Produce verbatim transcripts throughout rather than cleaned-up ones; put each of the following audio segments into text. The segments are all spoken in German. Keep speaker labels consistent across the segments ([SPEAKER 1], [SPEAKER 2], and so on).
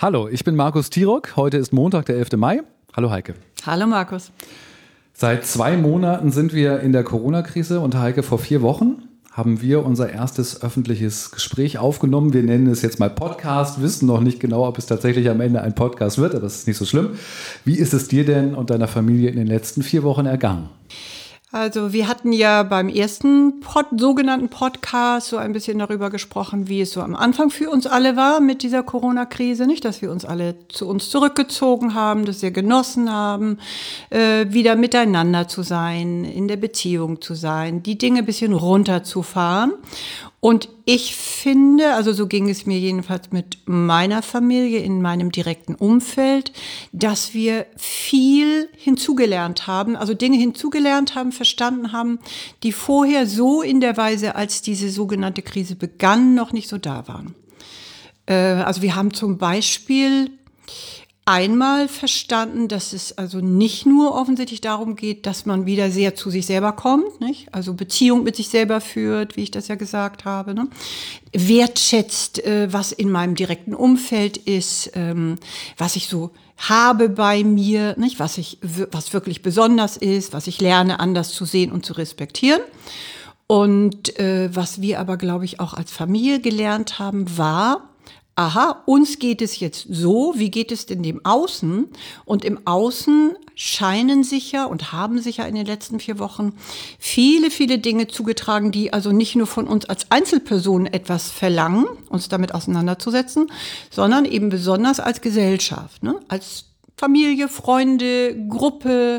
[SPEAKER 1] Hallo, ich bin Markus Tirock. Heute ist Montag, der elfter Mai. Hallo Heike.
[SPEAKER 2] Hallo Markus.
[SPEAKER 1] Seit zwei Monaten sind wir in der Corona-Krise und Heike, vor vier Wochen haben wir unser erstes öffentliches Gespräch aufgenommen. Wir nennen es jetzt mal Podcast, wissen noch nicht genau, ob es tatsächlich am Ende ein Podcast wird, aber das ist nicht so schlimm. Wie ist es dir denn und deiner Familie in den letzten vier Wochen ergangen?
[SPEAKER 2] Also wir hatten ja beim ersten Pod, sogenannten Podcast so ein bisschen darüber gesprochen, wie es so am Anfang für uns alle war mit dieser Corona-Krise, nicht, dass wir uns alle zu uns zurückgezogen haben, dass wir genossen haben, äh, wieder miteinander zu sein, in der Beziehung zu sein, die Dinge ein bisschen runterzufahren. Und ich finde, also so ging es mir jedenfalls mit meiner Familie in meinem direkten Umfeld, dass wir viel hinzugelernt haben, also Dinge hinzugelernt haben, verstanden haben, die vorher so in der Weise, als diese sogenannte Krise begann, noch nicht so da waren. Äh, also wir haben zum Beispiel einmal verstanden, dass es also nicht nur offensichtlich darum geht, dass man wieder sehr zu sich selber kommt, nicht? Also Beziehung mit sich selber führt, wie ich das ja gesagt habe, ne? Wertschätzt, äh, was in meinem direkten Umfeld ist, ähm, was ich so habe bei mir, nicht? Was ich, was wirklich besonders ist, was ich lerne, anders zu sehen und zu respektieren. Und äh, was wir aber, glaube ich, auch als Familie gelernt haben, war: Aha, uns geht es jetzt so, wie geht es denn dem Außen? Und im Außen scheinen sich ja und haben sich ja in den letzten vier Wochen viele, viele Dinge zugetragen, die also nicht nur von uns als Einzelpersonen etwas verlangen, uns damit auseinanderzusetzen, sondern eben besonders als Gesellschaft, ne? Als Familie, Freunde, Gruppe,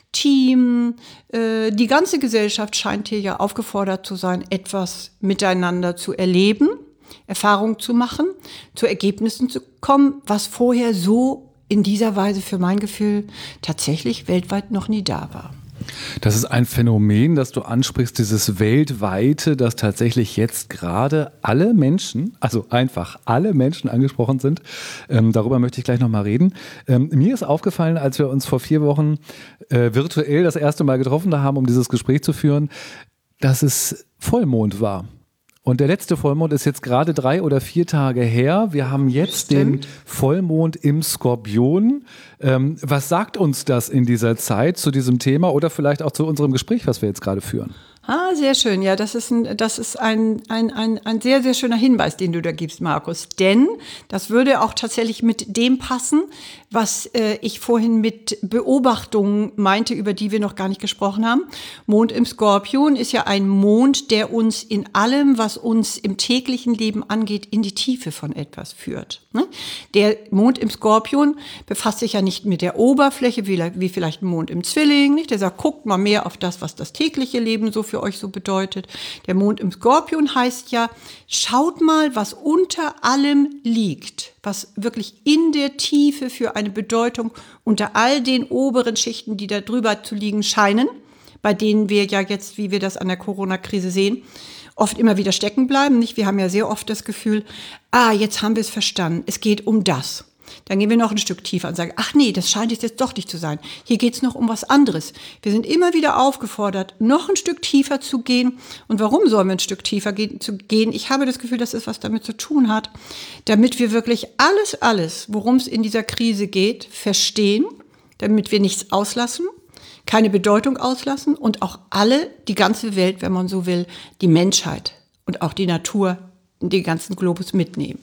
[SPEAKER 2] Team. Äh, die ganze Gesellschaft scheint hier ja aufgefordert zu sein, etwas miteinander zu erleben, Erfahrungen zu machen, zu Ergebnissen zu kommen, was vorher so in dieser Weise für mein Gefühl tatsächlich weltweit noch nie da war.
[SPEAKER 1] Das ist ein Phänomen, das du ansprichst, dieses weltweite, dass tatsächlich jetzt gerade alle Menschen, also einfach alle Menschen angesprochen sind. Ähm, darüber möchte ich gleich nochmal reden. Ähm, mir ist aufgefallen, als wir uns vor vier Wochen äh, virtuell das erste Mal getroffen haben, um dieses Gespräch zu führen, dass es Vollmond war. Und der letzte Vollmond ist jetzt gerade drei oder vier Tage her. Wir haben jetzt Stimmt. den Vollmond im Skorpion. Ähm, was sagt uns das in dieser Zeit zu diesem Thema oder vielleicht auch zu unserem Gespräch, was wir jetzt gerade führen?
[SPEAKER 2] Ah, sehr schön. Ja, das ist ein, das ist ein, ein, ein, ein sehr, sehr schöner Hinweis, den du da gibst, Markus. Denn das würde auch tatsächlich mit dem passen, was äh, ich vorhin mit Beobachtungen meinte, über die wir noch gar nicht gesprochen haben. Mond im Skorpion ist ja ein Mond, der uns in allem, was uns im täglichen Leben angeht, in die Tiefe von etwas führt. Ne? Der Mond im Skorpion befasst sich ja nicht mit der Oberfläche, wie, wie vielleicht ein Mond im Zwilling. Nicht? Der sagt, guckt mal mehr auf das, was das tägliche Leben so für euch so bedeutet. Der Mond im Skorpion heißt ja, schaut mal, was unter allem liegt, was wirklich in der Tiefe für eine Bedeutung unter all den oberen Schichten, die da drüber zu liegen scheinen, bei denen wir ja jetzt, wie wir das an der Corona-Krise sehen, oft immer wieder stecken bleiben. Nicht? Wir haben ja sehr oft das Gefühl, ah, jetzt haben wir es verstanden, es geht um das. Dann gehen wir noch ein Stück tiefer und sagen, ach nee, das scheint jetzt doch nicht zu sein. Hier geht es noch um was anderes. Wir sind immer wieder aufgefordert, noch ein Stück tiefer zu gehen. Und warum sollen wir ein Stück tiefer gehen, zu gehen? Ich habe das Gefühl, dass es was damit zu tun hat, damit wir wirklich alles, alles, worum es in dieser Krise geht, verstehen, damit wir nichts auslassen, keine Bedeutung auslassen und auch alle, die ganze Welt, wenn man so will, die Menschheit und auch die Natur, den ganzen Globus mitnehmen.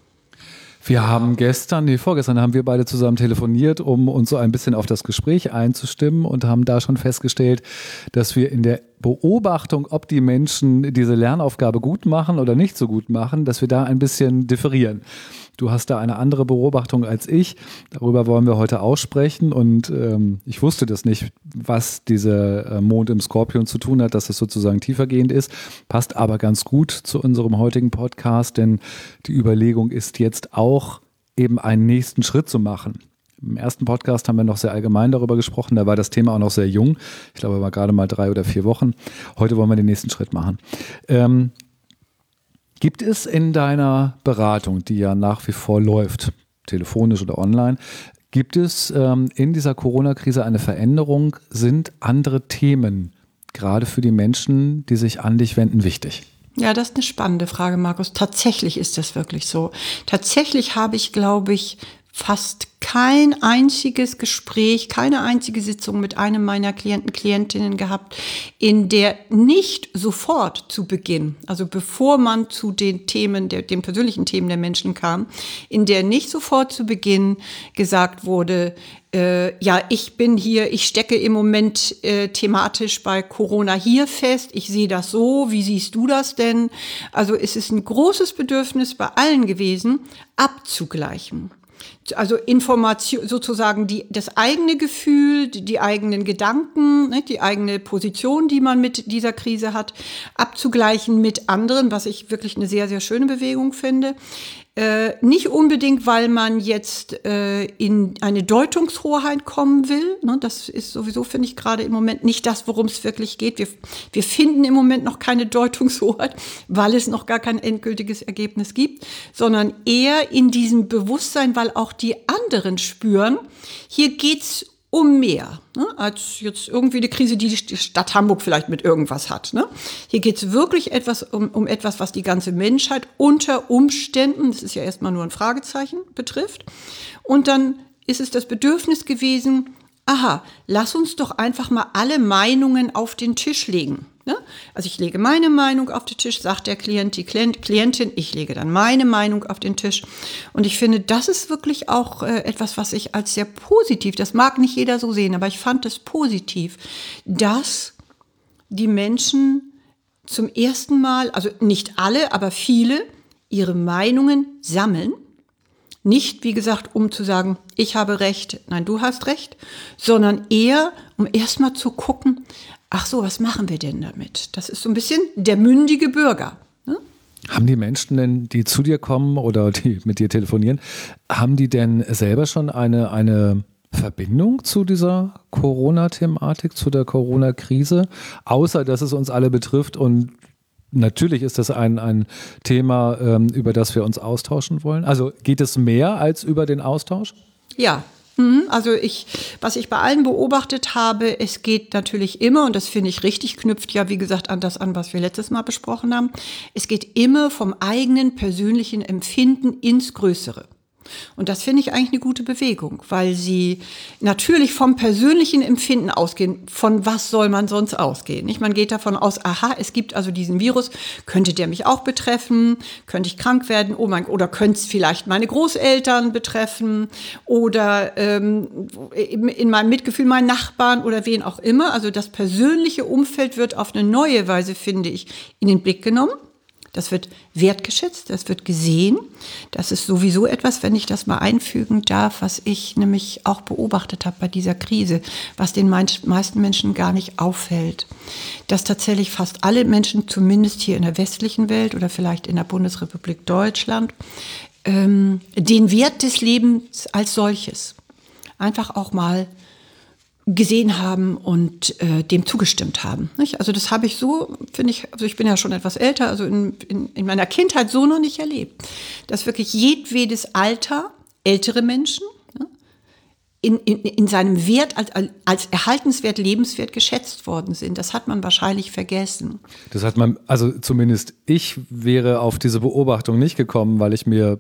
[SPEAKER 1] Wir haben gestern, nee, vorgestern haben wir beide zusammen telefoniert, um uns so ein bisschen auf das Gespräch einzustimmen und haben da schon festgestellt, dass wir in der Beobachtung, ob die Menschen diese Lernaufgabe gut machen oder nicht so gut machen, dass wir da ein bisschen differieren. Du hast da eine andere Beobachtung als ich. Darüber wollen wir heute aussprechen. Und ähm, ich wusste das nicht, was dieser äh, Mond im Skorpion zu tun hat, dass es sozusagen tiefergehend ist. Passt aber ganz gut zu unserem heutigen Podcast, denn die Überlegung ist jetzt auch, eben einen nächsten Schritt zu machen. Im ersten Podcast haben wir noch sehr allgemein darüber gesprochen. Da war das Thema auch noch sehr jung. Ich glaube, es war gerade mal drei oder vier Wochen. Heute wollen wir den nächsten Schritt machen. Ähm, Gibt es in deiner Beratung, die ja nach wie vor läuft, telefonisch oder online, gibt es ähm, in dieser Corona-Krise eine Veränderung? Sind andere Themen, gerade für die Menschen, die sich an dich wenden, wichtig?
[SPEAKER 2] Ja, das ist eine spannende Frage, Markus. Tatsächlich ist das wirklich so. Tatsächlich habe ich, glaube ich, fast kein einziges Gespräch, keine einzige Sitzung mit einem meiner Klienten, Klientinnen gehabt, in der nicht sofort zu Beginn, also bevor man zu den Themen, der, den persönlichen Themen der Menschen kam, in der nicht sofort zu Beginn gesagt wurde, äh, ja, ich bin hier, ich stecke im Moment äh, thematisch bei Corona hier fest, ich sehe das so, wie siehst du das denn? Also es ist ein großes Bedürfnis bei allen gewesen, abzugleichen. Also Information, sozusagen die, das eigene Gefühl, die, die eigenen Gedanken, ne, die eigene Position, die man mit dieser Krise hat, abzugleichen mit anderen, was ich wirklich eine sehr, sehr schöne Bewegung finde. Äh, nicht unbedingt, weil man jetzt äh, in eine Deutungshoheit kommen will. Ne? Das ist sowieso, finde ich, gerade im Moment nicht das, worum es wirklich geht. Wir, wir finden im Moment noch keine Deutungshoheit, weil es noch gar kein endgültiges Ergebnis gibt, sondern eher in diesem Bewusstsein, weil auch die anderen spüren, hier geht's um mehr, ne, als jetzt irgendwie eine Krise, die die Stadt Hamburg vielleicht mit irgendwas hat. Ne? Hier geht es wirklich etwas um, um etwas, was die ganze Menschheit unter Umständen, das ist ja erstmal nur ein Fragezeichen, betrifft. Und dann ist es das Bedürfnis gewesen, aha, lass uns doch einfach mal alle Meinungen auf den Tisch legen. Ne? Also ich lege meine Meinung auf den Tisch, sagt der Klient, die Klient, Klientin, ich lege dann meine Meinung auf den Tisch. Und ich finde, das ist wirklich auch äh, etwas, was ich als sehr positiv, das mag nicht jeder so sehen, aber ich fand es positiv, dass die Menschen zum ersten Mal, also nicht alle, aber viele, ihre Meinungen sammeln. Nicht, wie gesagt, um zu sagen, ich habe Recht, nein, du hast Recht, sondern eher, um erstmal zu gucken, ach so, was machen wir denn damit? Das ist so ein bisschen der mündige Bürger. Ne?
[SPEAKER 1] Haben die Menschen denn, die zu dir kommen oder die mit dir telefonieren, haben die denn selber schon eine, eine Verbindung zu dieser Corona-Thematik, zu der Corona-Krise? Außer, dass es uns alle betrifft und natürlich ist das ein, ein Thema, ähm, über das wir uns austauschen wollen. Also geht es mehr als über den Austausch?
[SPEAKER 2] Ja. Also ich, was ich bei allen beobachtet habe, es geht natürlich immer, und das finde ich richtig, knüpft ja wie gesagt an das an, was wir letztes Mal besprochen haben, es geht immer vom eigenen persönlichen Empfinden ins Größere. Und das finde ich eigentlich eine gute Bewegung, weil sie natürlich vom persönlichen Empfinden ausgehen. Von was soll man sonst ausgehen? Nicht? Man geht davon aus, aha, es gibt also diesen Virus, könnte der mich auch betreffen? Könnte ich krank werden? Oh mein, oder könnte es vielleicht meine Großeltern betreffen? Oder ähm, in meinem Mitgefühl meinen Nachbarn oder wen auch immer. Also das persönliche Umfeld wird auf eine neue Weise, finde ich, in den Blick genommen. Das wird wertgeschätzt, das wird gesehen. Das ist sowieso etwas, wenn ich das mal einfügen darf, was ich nämlich auch beobachtet habe bei dieser Krise, was den meisten Menschen gar nicht auffällt. Dass tatsächlich fast alle Menschen, zumindest hier in der westlichen Welt oder vielleicht in der Bundesrepublik Deutschland, ähm, den Wert des Lebens als solches einfach auch mal gesehen haben und äh, dem zugestimmt haben. Nicht? Also das habe ich so, finde ich, also ich bin ja schon etwas älter, also in, in, in meiner Kindheit so noch nicht erlebt, dass wirklich jedwedes Alter, ältere Menschen, ne, in, in, in seinem Wert als, als erhaltenswert, lebenswert geschätzt worden sind. Das hat man wahrscheinlich vergessen.
[SPEAKER 1] Das hat man, also zumindest ich wäre auf diese Beobachtung nicht gekommen, weil ich mir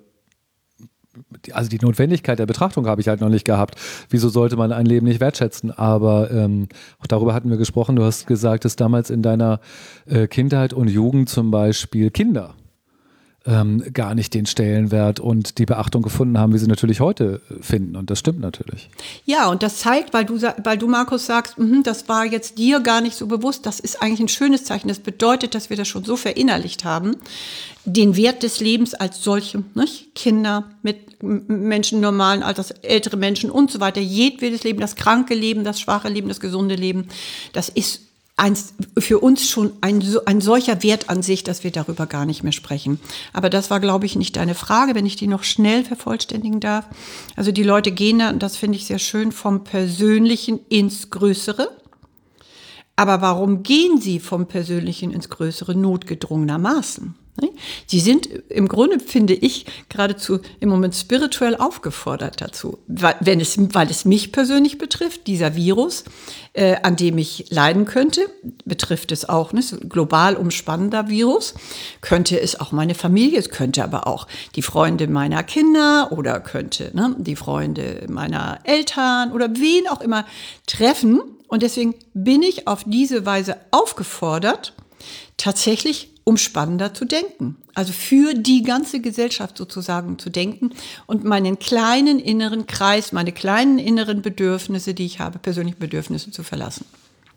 [SPEAKER 1] also die Notwendigkeit der Betrachtung habe ich halt noch nicht gehabt. Wieso sollte man ein Leben nicht wertschätzen? Aber ähm, auch darüber hatten wir gesprochen. Du hast gesagt, dass damals in deiner äh, Kindheit und Jugend zum Beispiel Kinder ähm, gar nicht den Stellenwert und die Beachtung gefunden haben, wie sie natürlich heute finden. Und das stimmt natürlich.
[SPEAKER 2] Ja, und das zeigt, weil du, weil du Markus, sagst, mh, das war jetzt dir gar nicht so bewusst. Das ist eigentlich ein schönes Zeichen. Das bedeutet, dass wir das schon so verinnerlicht haben. Den Wert des Lebens als solchem, nicht? Kinder mit Menschen normalen Alters, ältere Menschen und so weiter, jedwedes Leben, das kranke Leben, das schwache Leben, das gesunde Leben, das ist eins, für uns schon ein, ein solcher Wert an sich, dass wir darüber gar nicht mehr sprechen. Aber das war, glaube ich, nicht deine Frage, wenn ich die noch schnell vervollständigen darf. Also die Leute gehen da, und das finde ich sehr schön, vom Persönlichen ins Größere. Aber warum gehen sie vom Persönlichen ins Größere notgedrungenermaßen? Sie sind im Grunde, finde ich, geradezu im Moment spirituell aufgefordert dazu, weil, wenn es, weil es mich persönlich betrifft, dieser Virus, äh, an dem ich leiden könnte, betrifft es auch, ne, so ein global umspannender Virus, könnte es auch meine Familie, es könnte aber auch die Freunde meiner Kinder oder könnte ne, die Freunde meiner Eltern oder wen auch immer treffen. Und deswegen bin ich auf diese Weise aufgefordert, tatsächlich umspannender zu denken. Also für die ganze Gesellschaft sozusagen zu denken und meinen kleinen inneren Kreis, meine kleinen inneren Bedürfnisse, die ich habe, persönliche Bedürfnisse zu verlassen.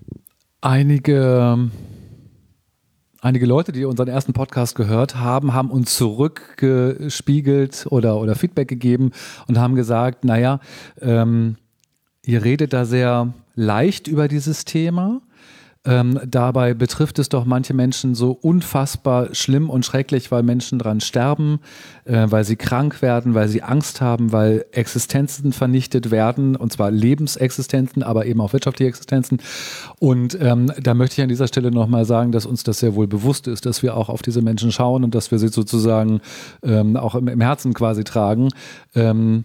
[SPEAKER 1] Einige, einige Leute, die unseren ersten Podcast gehört haben, haben uns zurückgespiegelt oder, oder Feedback gegeben und haben gesagt, naja, ähm, ihr redet da sehr leicht über dieses Thema. Ähm, dabei betrifft es doch manche Menschen so unfassbar schlimm und schrecklich, weil Menschen dran sterben, äh, weil sie krank werden, weil sie Angst haben, weil Existenzen vernichtet werden, und zwar Lebensexistenzen, aber eben auch wirtschaftliche Existenzen. Und ähm, da möchte ich an dieser Stelle nochmal sagen, dass uns das sehr wohl bewusst ist, dass wir auch auf diese Menschen schauen und dass wir sie sozusagen ähm, auch im, im Herzen quasi tragen. Ähm,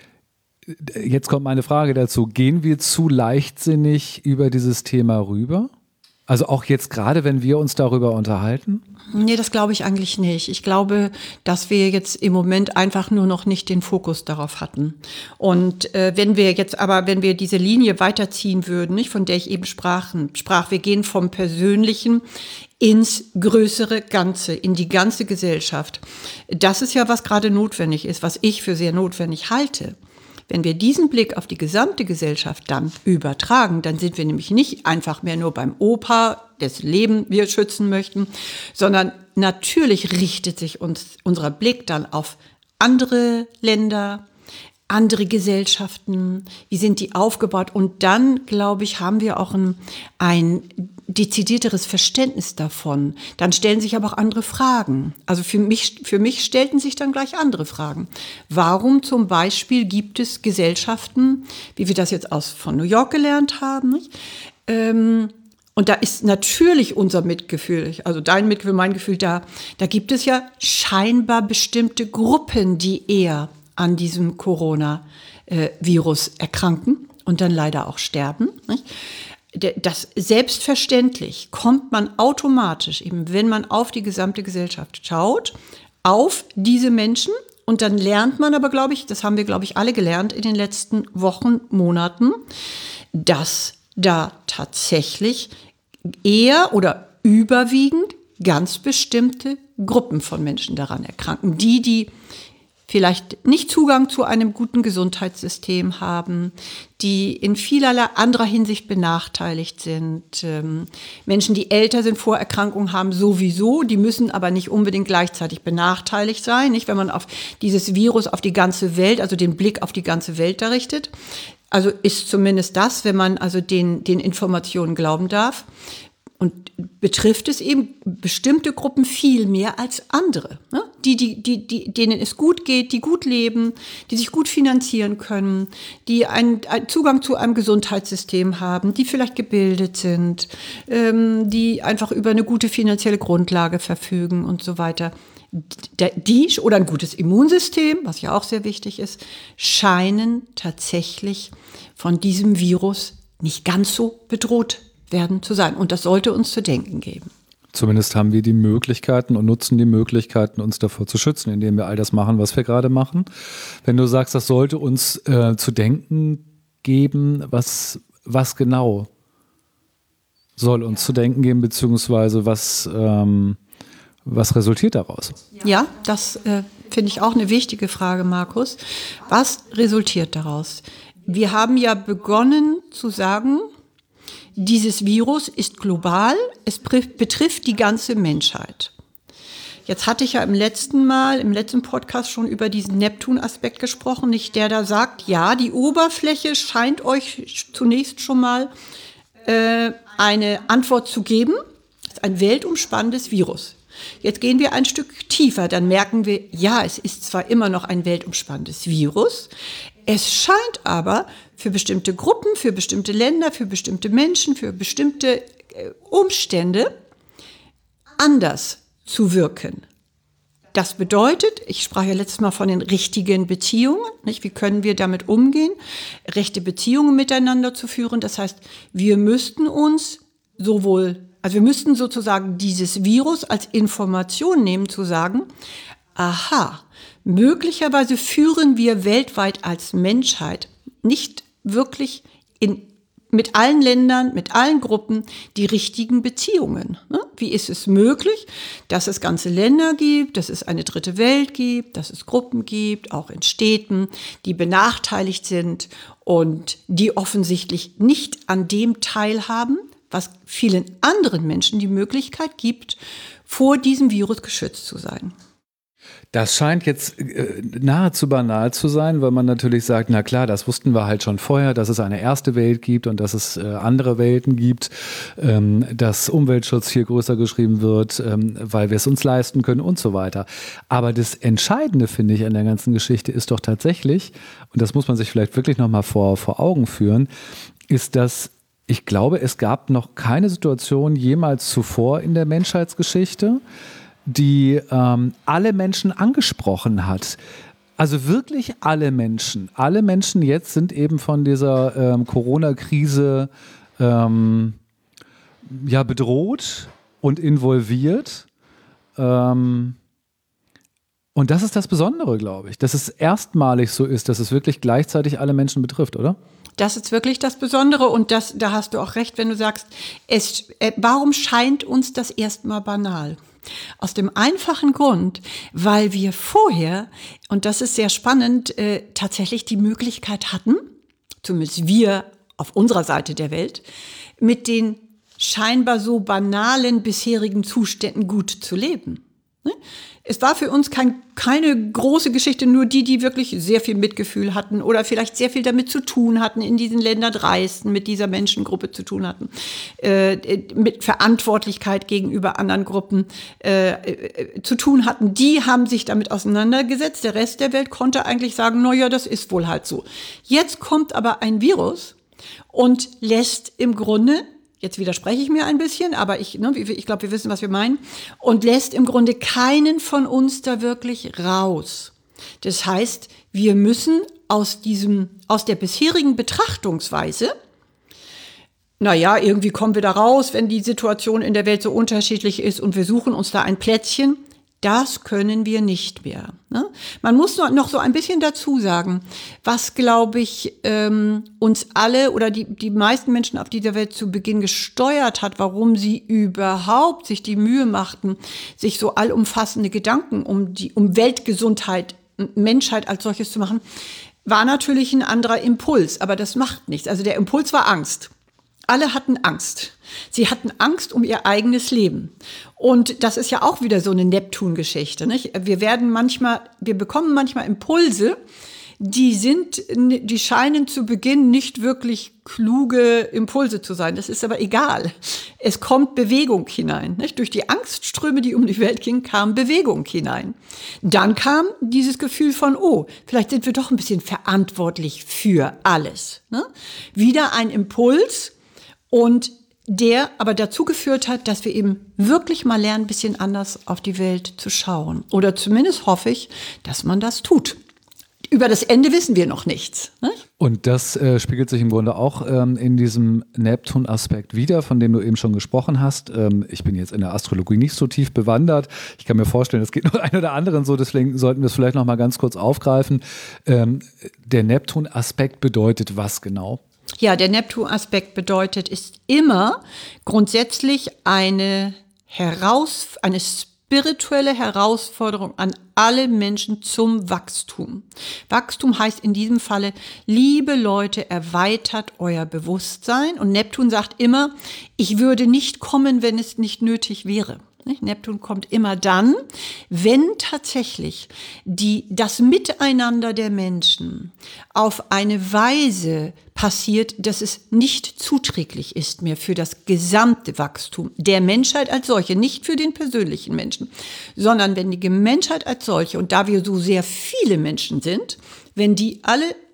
[SPEAKER 1] jetzt kommt meine Frage dazu. Gehen wir zu leichtsinnig über dieses Thema rüber? Also auch jetzt gerade, wenn wir uns darüber unterhalten?
[SPEAKER 2] Nee, das glaube ich eigentlich nicht. Ich glaube, dass wir jetzt im Moment einfach nur noch nicht den Fokus darauf hatten. Und äh, wenn wir jetzt aber, wenn wir diese Linie weiterziehen würden, nicht, von der ich eben sprach, sprach, wir gehen vom Persönlichen ins größere Ganze, in die ganze Gesellschaft. Das ist ja, was gerade notwendig ist, was ich für sehr notwendig halte. Wenn wir diesen Blick auf die gesamte Gesellschaft dann übertragen, dann sind wir nämlich nicht einfach mehr nur beim Opa, dessen Leben wir schützen möchten, sondern natürlich richtet sich uns unser Blick dann auf andere Länder, andere Gesellschaften, wie sind die aufgebaut? Und dann, glaube ich, haben wir auch ein, ein dezidierteres Verständnis davon. Dann stellen sich aber auch andere Fragen. Also für mich, für mich stellten sich dann gleich andere Fragen. Warum zum Beispiel gibt es Gesellschaften, wie wir das jetzt aus von New York gelernt haben, nicht? Ähm, und da ist natürlich unser Mitgefühl, also dein Mitgefühl, mein Gefühl da, da gibt es ja scheinbar bestimmte Gruppen, die eher an diesem Corona-Virus erkranken und dann leider auch sterben. Nicht? Das selbstverständlich kommt man automatisch, eben wenn man auf die gesamte Gesellschaft schaut, auf diese Menschen. Und dann lernt man aber, glaube ich, das haben wir, glaube ich, alle gelernt in den letzten Wochen, Monaten, dass da tatsächlich eher oder überwiegend ganz bestimmte Gruppen von Menschen daran erkranken. Die, die vielleicht nicht Zugang zu einem guten Gesundheitssystem haben, die in vielerlei anderer Hinsicht benachteiligt sind. Ähm, Menschen, die älter sind, Vorerkrankungen haben sowieso, die müssen aber nicht unbedingt gleichzeitig benachteiligt sein, nicht, wenn man auf dieses Virus, auf die ganze Welt, also den Blick auf die ganze Welt da richtet. Also ist zumindest das, wenn man also den, den Informationen glauben darf. Und betrifft es eben bestimmte Gruppen viel mehr als andere, ne? die, die, die, die, denen es gut geht, die gut leben, die sich gut finanzieren können, die einen, einen Zugang zu einem Gesundheitssystem haben, die vielleicht gebildet sind, ähm, die einfach über eine gute finanzielle Grundlage verfügen und so weiter. Die oder ein gutes Immunsystem, was ja auch sehr wichtig ist, scheinen tatsächlich von diesem Virus nicht ganz so bedroht werden zu sein. Und das sollte uns zu denken geben.
[SPEAKER 1] Zumindest haben wir die Möglichkeiten und nutzen die Möglichkeiten, uns davor zu schützen, indem wir all das machen, was wir gerade machen. Wenn du sagst, das sollte uns äh, zu denken geben, was, was genau soll uns ja. zu denken geben, beziehungsweise was, ähm, was resultiert daraus?
[SPEAKER 2] Ja, das äh, finde ich auch eine wichtige Frage, Markus. Was resultiert daraus? Wir haben ja begonnen zu sagen, dieses Virus ist global, es betrifft die ganze Menschheit. Jetzt hatte ich ja im letzten Mal, im letzten Podcast schon über diesen Neptun-Aspekt gesprochen, nicht der da sagt, ja, die Oberfläche scheint euch zunächst schon mal äh, eine Antwort zu geben. Das ist ein weltumspannendes Virus. Jetzt gehen wir ein Stück tiefer, dann merken wir, ja, es ist zwar immer noch ein weltumspannendes Virus, es scheint aber für bestimmte Gruppen, für bestimmte Länder, für bestimmte Menschen, für bestimmte Umstände anders zu wirken. Das bedeutet, ich sprach ja letztes Mal von den richtigen Beziehungen, nicht? Wie können wir damit umgehen, rechte Beziehungen miteinander zu führen? Das heißt, wir müssten uns sowohl, also wir müssten sozusagen dieses Virus als Information nehmen, zu sagen, aha, möglicherweise führen wir weltweit als Menschheit nicht wirklich in mit allen Ländern, mit allen Gruppen die richtigen Beziehungen. Wie ist es möglich, dass es ganze Länder gibt, dass es eine dritte Welt gibt, dass es Gruppen gibt, auch in Städten, die benachteiligt sind und die offensichtlich nicht an dem teilhaben, was vielen anderen Menschen die Möglichkeit gibt, vor diesem Virus geschützt zu sein.
[SPEAKER 1] Das scheint jetzt äh, nahezu banal zu sein, weil man natürlich sagt, na klar, das wussten wir halt schon vorher, dass es eine erste Welt gibt und dass es äh, andere Welten gibt, ähm, dass Umweltschutz hier größer geschrieben wird, ähm, weil wir es uns leisten können und so weiter. Aber das Entscheidende, finde ich, an der ganzen Geschichte ist doch tatsächlich, und das muss man sich vielleicht wirklich nochmal vor, vor Augen führen, ist, dass ich glaube, es gab noch keine Situation jemals zuvor in der Menschheitsgeschichte, die ähm, alle Menschen angesprochen hat. Also wirklich alle Menschen. Alle Menschen jetzt sind eben von dieser ähm, Corona-Krise ähm, ja, bedroht und involviert. Ähm, und das ist das Besondere, glaube ich, dass es erstmalig so ist, dass es wirklich gleichzeitig alle Menschen betrifft, oder?
[SPEAKER 2] Das ist wirklich das Besondere und das, da hast du auch recht, wenn du sagst, es, äh, warum scheint uns das erstmal banal? Aus dem einfachen Grund, weil wir vorher, und das ist sehr spannend, äh, tatsächlich die Möglichkeit hatten, zumindest wir auf unserer Seite der Welt, mit den scheinbar so banalen bisherigen Zuständen gut zu leben. Ne? Es war für uns kein, keine große Geschichte, nur die, die wirklich sehr viel Mitgefühl hatten oder vielleicht sehr viel damit zu tun hatten, in diesen Ländern reisten, mit dieser Menschengruppe zu tun hatten, äh, mit Verantwortlichkeit gegenüber anderen Gruppen äh, äh, zu tun hatten. Die haben sich damit auseinandergesetzt. Der Rest der Welt konnte eigentlich sagen, na ja, das ist wohl halt so. Jetzt kommt aber ein Virus und lässt im Grunde, jetzt widerspreche ich mir ein bisschen, aber ich, ne, ich glaube, wir wissen, was wir meinen, und lässt im Grunde keinen von uns da wirklich raus. Das heißt, wir müssen aus diesem, aus der bisherigen Betrachtungsweise, naja, irgendwie kommen wir da raus, wenn die Situation in der Welt so unterschiedlich ist und wir suchen uns da ein Plätzchen, das können wir nicht mehr. Ne? Man muss noch so ein bisschen dazu sagen, was, glaube ich, ähm, uns alle oder die, die meisten Menschen auf dieser Welt zu Beginn gesteuert hat, warum sie überhaupt sich die Mühe machten, sich so allumfassende Gedanken um die um Weltgesundheit, Menschheit als solches zu machen, war natürlich ein anderer Impuls. Aber das macht nichts. Also der Impuls war Angst. Alle hatten Angst. Sie hatten Angst um ihr eigenes Leben. Und das ist ja auch wieder so eine Neptun-Geschichte, nicht? Wir werden manchmal, wir bekommen manchmal Impulse, die sind, die scheinen zu Beginn nicht wirklich kluge Impulse zu sein. Das ist aber egal. Es kommt Bewegung hinein, nicht? Durch die Angstströme, die um die Welt gingen, kam Bewegung hinein. Dann kam dieses Gefühl von, oh, vielleicht sind wir doch ein bisschen verantwortlich für alles, ne? Wieder ein Impuls. Und der aber dazu geführt hat, dass wir eben wirklich mal lernen, ein bisschen anders auf die Welt zu schauen. Oder zumindest hoffe ich, dass man das tut. Über das Ende wissen wir noch nichts. Ne?
[SPEAKER 1] Und das äh, spiegelt sich im Grunde auch ähm, in diesem Neptun-Aspekt wider, von dem du eben schon gesprochen hast. Ähm, ich bin jetzt in der Astrologie nicht so tief bewandert. Ich kann mir vorstellen, es geht noch ein oder anderen so, deswegen sollten wir es vielleicht noch mal ganz kurz aufgreifen. Ähm, der Neptun-Aspekt bedeutet was genau?
[SPEAKER 2] Ja, der Neptun-Aspekt bedeutet, ist immer grundsätzlich eine Heraus, eine spirituelle Herausforderung an alle Menschen zum Wachstum. Wachstum heißt in diesem Falle, liebe Leute, erweitert euer Bewusstsein. Und Neptun sagt immer, ich würde nicht kommen, wenn es nicht nötig wäre. Neptun kommt immer dann, wenn tatsächlich die, das Miteinander der Menschen auf eine Weise passiert, dass es nicht zuträglich ist mehr für das gesamte Wachstum der Menschheit als solche, nicht für den persönlichen Menschen, sondern wenn die Menschheit als solche, und da wir so sehr viele Menschen sind, wenn die alle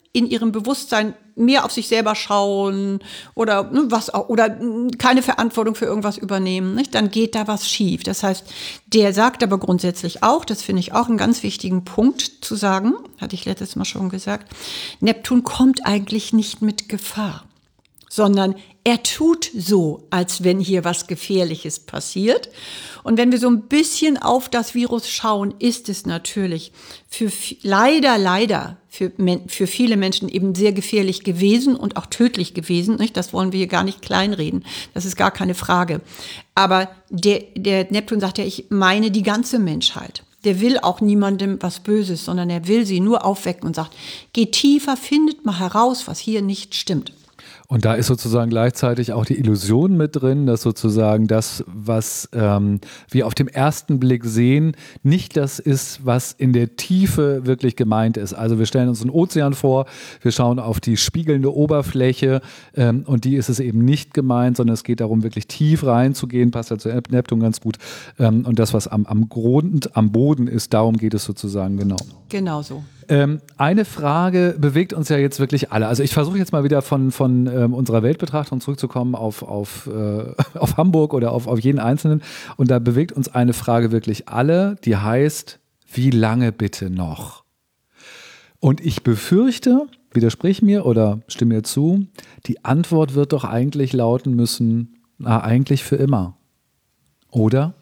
[SPEAKER 2] in ihrem Bewusstsein mehr auf sich selber schauen oder ne, was auch, oder keine Verantwortung für irgendwas übernehmen, nicht? Dann geht da was schief. Das heißt, der sagt aber grundsätzlich auch, das finde ich auch einen ganz wichtigen Punkt zu sagen, hatte ich letztes Mal schon gesagt, Neptun kommt eigentlich nicht mit Gefahr, sondern er tut so, als wenn hier was Gefährliches passiert. Und wenn wir so ein bisschen auf das Virus schauen, ist es natürlich für leider, leider für, für viele Menschen eben sehr gefährlich gewesen und auch tödlich gewesen. Nicht? Das wollen wir hier gar nicht kleinreden. Das ist gar keine Frage. Aber der, der Neptun sagt ja, ich meine die ganze Menschheit. Der will auch niemandem was Böses, sondern er will sie nur aufwecken und sagt, geht tiefer, findet mal heraus, was hier nicht stimmt.
[SPEAKER 1] Und da ist sozusagen gleichzeitig auch die Illusion mit drin, dass sozusagen das, was ähm, wir auf dem ersten Blick sehen, nicht das ist, was in der Tiefe wirklich gemeint ist. Also wir stellen uns einen Ozean vor, wir schauen auf die spiegelnde Oberfläche ähm, und die ist es eben nicht gemeint, sondern es geht darum, wirklich tief reinzugehen, passt ja zu Neptun ganz gut. Ähm, und das, was am, am Grund, am Boden ist, darum geht es sozusagen genau.
[SPEAKER 2] Genau so.
[SPEAKER 1] Ähm, eine Frage bewegt uns ja jetzt wirklich alle. Also ich versuche jetzt mal wieder von, von ähm, unserer Weltbetrachtung zurückzukommen auf, auf, äh, auf Hamburg oder auf, auf jeden Einzelnen. Und da bewegt uns eine Frage wirklich alle, die heißt, wie lange bitte noch? Und ich befürchte, widersprich mir oder stimme mir zu, die Antwort wird doch eigentlich lauten müssen, na, eigentlich für immer. Oder?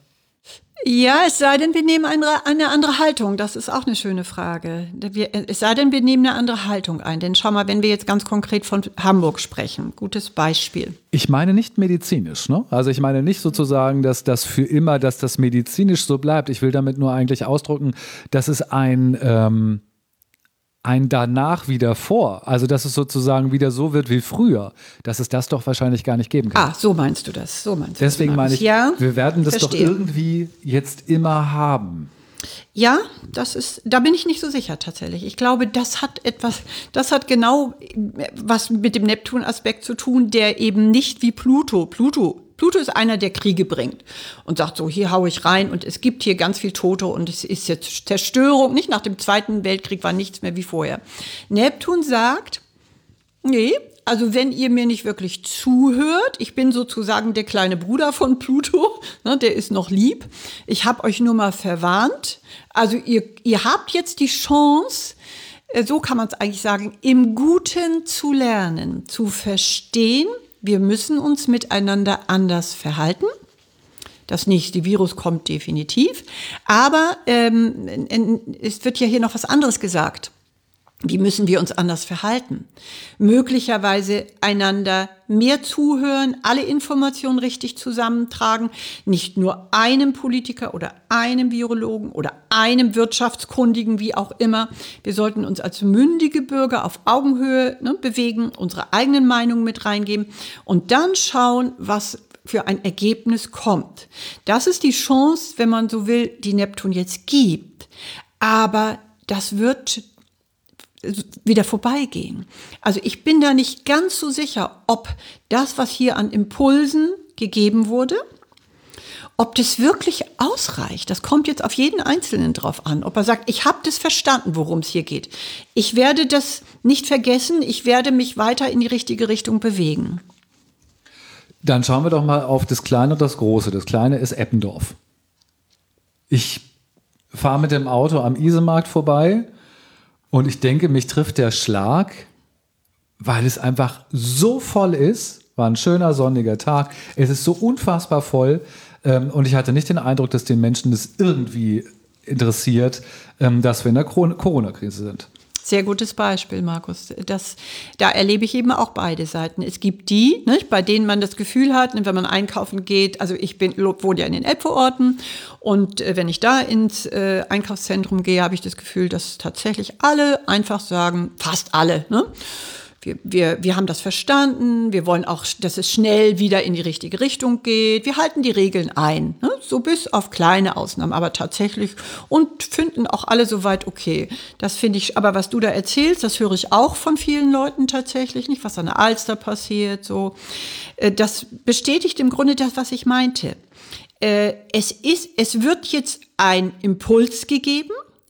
[SPEAKER 2] Ja, es sei denn, wir nehmen eine, eine andere Haltung. Das ist auch eine schöne Frage. Wir, es sei denn, wir nehmen eine andere Haltung ein. Denn schau mal, wenn wir jetzt ganz konkret von Hamburg sprechen, gutes Beispiel.
[SPEAKER 1] Ich meine nicht medizinisch, ne? Also ich meine nicht sozusagen, dass das für immer, dass das medizinisch so bleibt. Ich will damit nur eigentlich ausdrücken, dass es ein... Ähm ein danach wieder vor, also dass es sozusagen wieder so wird wie früher, dass es das doch wahrscheinlich gar nicht geben kann.
[SPEAKER 2] Ah, so meinst du das, so meinst du
[SPEAKER 1] Deswegen
[SPEAKER 2] das,
[SPEAKER 1] meine ich,
[SPEAKER 2] ja,
[SPEAKER 1] wir werden das
[SPEAKER 2] verstehe.
[SPEAKER 1] doch irgendwie jetzt immer haben.
[SPEAKER 2] Ja, das ist, da bin ich nicht so sicher tatsächlich. Ich glaube, das hat etwas, das hat genau was mit dem Neptun-Aspekt zu tun, der eben nicht wie Pluto, Pluto, Pluto ist einer, der Kriege bringt und sagt so, hier hau ich rein und es gibt hier ganz viel Tote und es ist jetzt Zerstörung. Nicht nach dem Zweiten Weltkrieg war nichts mehr wie vorher. Neptun sagt, nee, also wenn ihr mir nicht wirklich zuhört, ich bin sozusagen der kleine Bruder von Pluto, ne, der ist noch lieb, ich habe euch nur mal verwarnt, also ihr, ihr habt jetzt die Chance, so kann man es eigentlich sagen, im Guten zu lernen, zu verstehen, wir müssen uns miteinander anders verhalten. Das nächste Virus kommt definitiv. Aber ähm, es wird ja hier noch was anderes gesagt. Wie müssen wir uns anders verhalten? Möglicherweise einander mehr zuhören, alle Informationen richtig zusammentragen, nicht nur einem Politiker oder einem Virologen oder einem Wirtschaftskundigen, wie auch immer. Wir sollten uns als mündige Bürger auf Augenhöhe ne, bewegen, unsere eigenen Meinungen mit reingeben und dann schauen, was für ein Ergebnis kommt. Das ist die Chance, wenn man so will, die Neptun jetzt gibt. Aber das wird wieder vorbeigehen. Also ich bin da nicht ganz so sicher, ob das, was hier an Impulsen gegeben wurde, ob das wirklich ausreicht. Das kommt jetzt auf jeden Einzelnen drauf an. Ob er sagt, ich habe das verstanden, worum es hier geht. Ich werde das nicht vergessen. Ich werde mich weiter in die richtige Richtung bewegen.
[SPEAKER 1] Dann schauen wir doch mal auf das Kleine und das Große. Das Kleine ist Eppendorf. Ich fahre mit dem Auto am Isemarkt vorbei und ich denke, mich trifft der Schlag, weil es einfach so voll ist. War ein schöner sonniger Tag. Es ist so unfassbar voll. Und ich hatte nicht den Eindruck, dass den Menschen das irgendwie interessiert, dass wir in der Corona-Krise sind.
[SPEAKER 2] Sehr gutes Beispiel, Markus. Das, da erlebe ich eben auch beide Seiten. Es gibt die, nicht, bei denen man das Gefühl hat, wenn man einkaufen geht, also ich bin, wohne ja in den Elbvororten und äh, wenn ich da ins äh, Einkaufszentrum gehe, habe ich das Gefühl, dass tatsächlich alle einfach sagen, fast alle, ne? Wir, wir, wir haben das verstanden, wir wollen auch, dass es schnell wieder in die richtige Richtung geht. Wir halten die Regeln ein, ne? So bis auf kleine Ausnahmen, aber tatsächlich und finden auch alle soweit okay. Das finde ich, aber was du da erzählst, das höre ich auch von vielen Leuten tatsächlich, nicht, was an der Alster passiert, so. Das bestätigt im Grunde das, was ich meinte. Es ist, es wird jetzt ein Impuls gegeben,